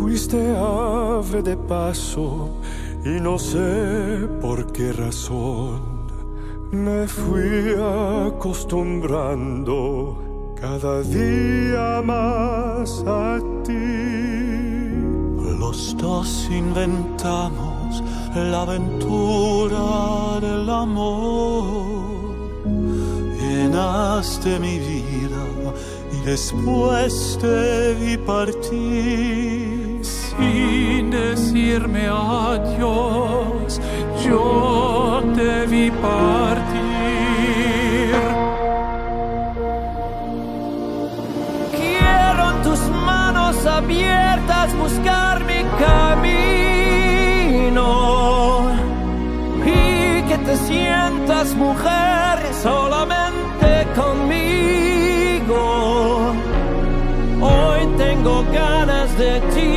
fuiste ave de paso y no sé por qué razón me fui acostumbrando cada día más a ti. Los dos inventamos la aventura del amor. Llenaste mi vida y después te vi partir. Sin decirme adiós, yo te vi partir. Quiero en tus manos abiertas buscar mi camino y que te sientas mujer solamente conmigo. Hoy tengo ganas de ti.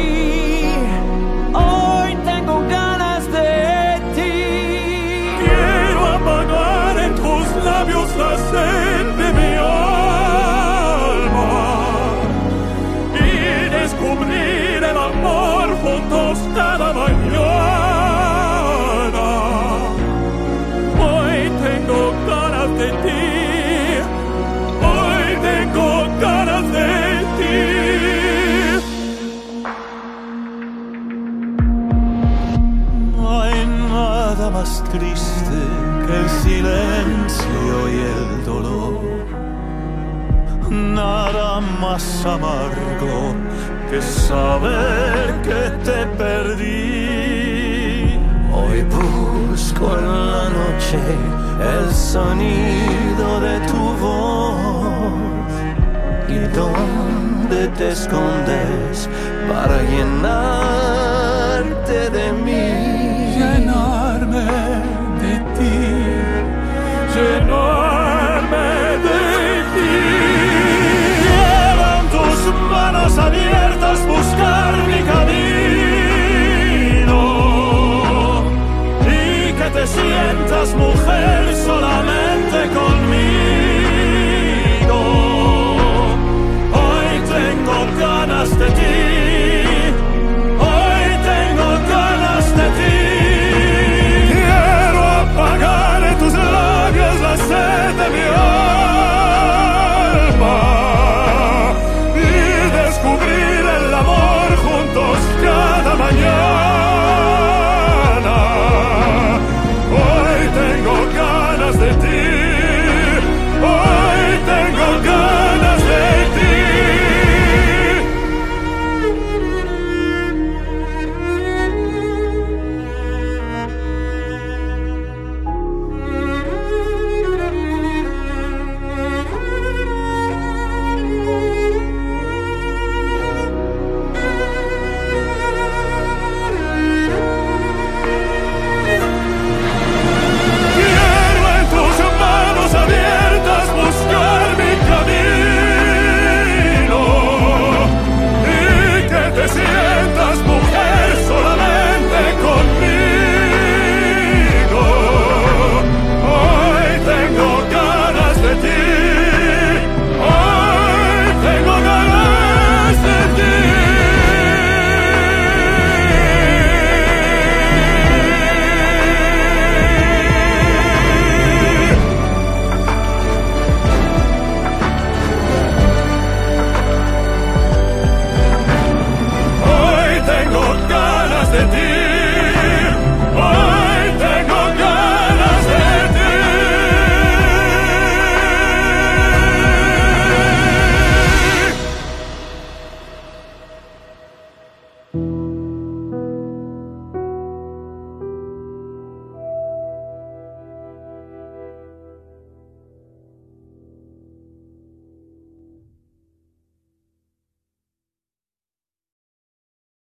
Hoy tengo ganas de ti. Quiero apagar en tus labios la sed de mi alma y descubrir el amor juntos cada mañana. Hoy tengo ganas de ti. Hoy tengo ganas de ti. Más triste que el silencio y el dolor, nada más amargo que saber que te perdí. Hoy busco en la noche el sonido de tu voz y dónde te escondes para llenarte de mí. Llenarme de ti, llenar